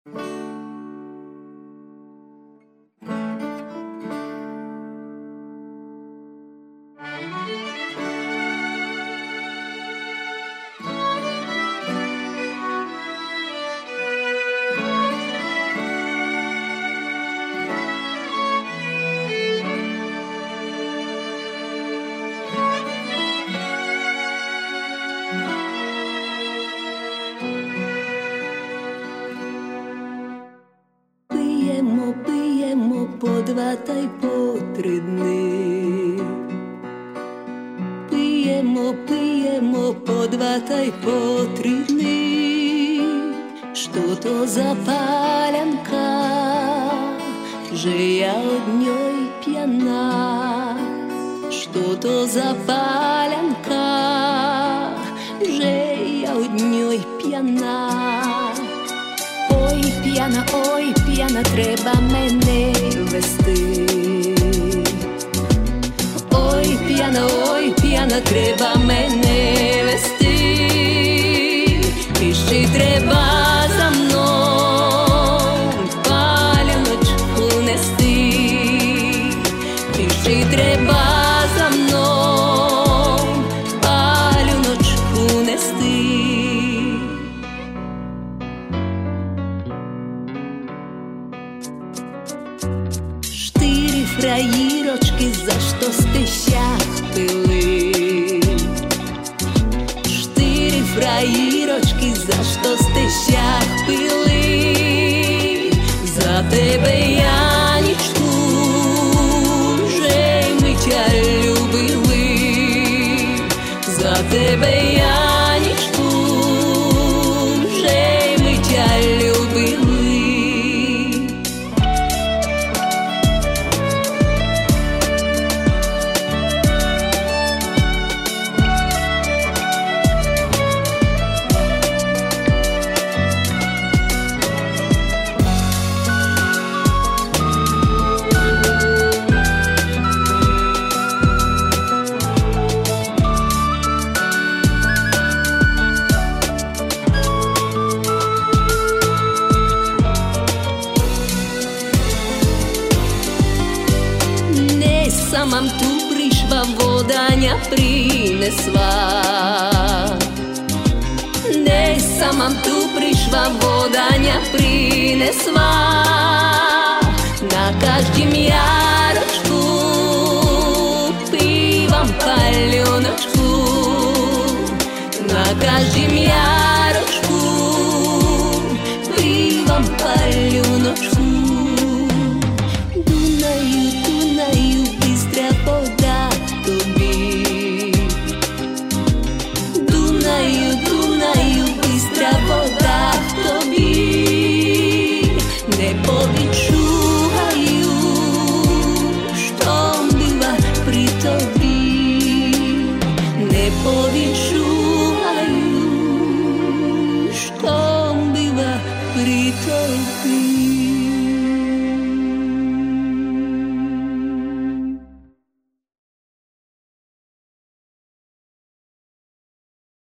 П'ємо по 2 та й по 3 дни. П'ємо по 2 та й по 3 дни. Що то за палянка, же я од ньої п'яна. Що то за палянка, же я од ньої п'яна. Ой, п'яна, треба мене вести. Ой, п'яна, треба мене вести. І ще треба за мною паляночку нести. І ще треба за мною паляночку нести. Фраїрочки, за що сте щах пили? 4 фраїрочки, за що сте щах пили? За тебе, Янічку, же ми тя любили. За тебе, Янічку, же ми тя любили. Самам ту пришла, вода ня принесла. Не самам ту пришла, вода ня принесла. На каждім ярочку пивам палёночку. На каждім ярочку пивам палёночку. Вода тобі, Дунаю, бистра вода тобі, не повідчуваю, що була при тобі, не повідчуваю, що була при тобі.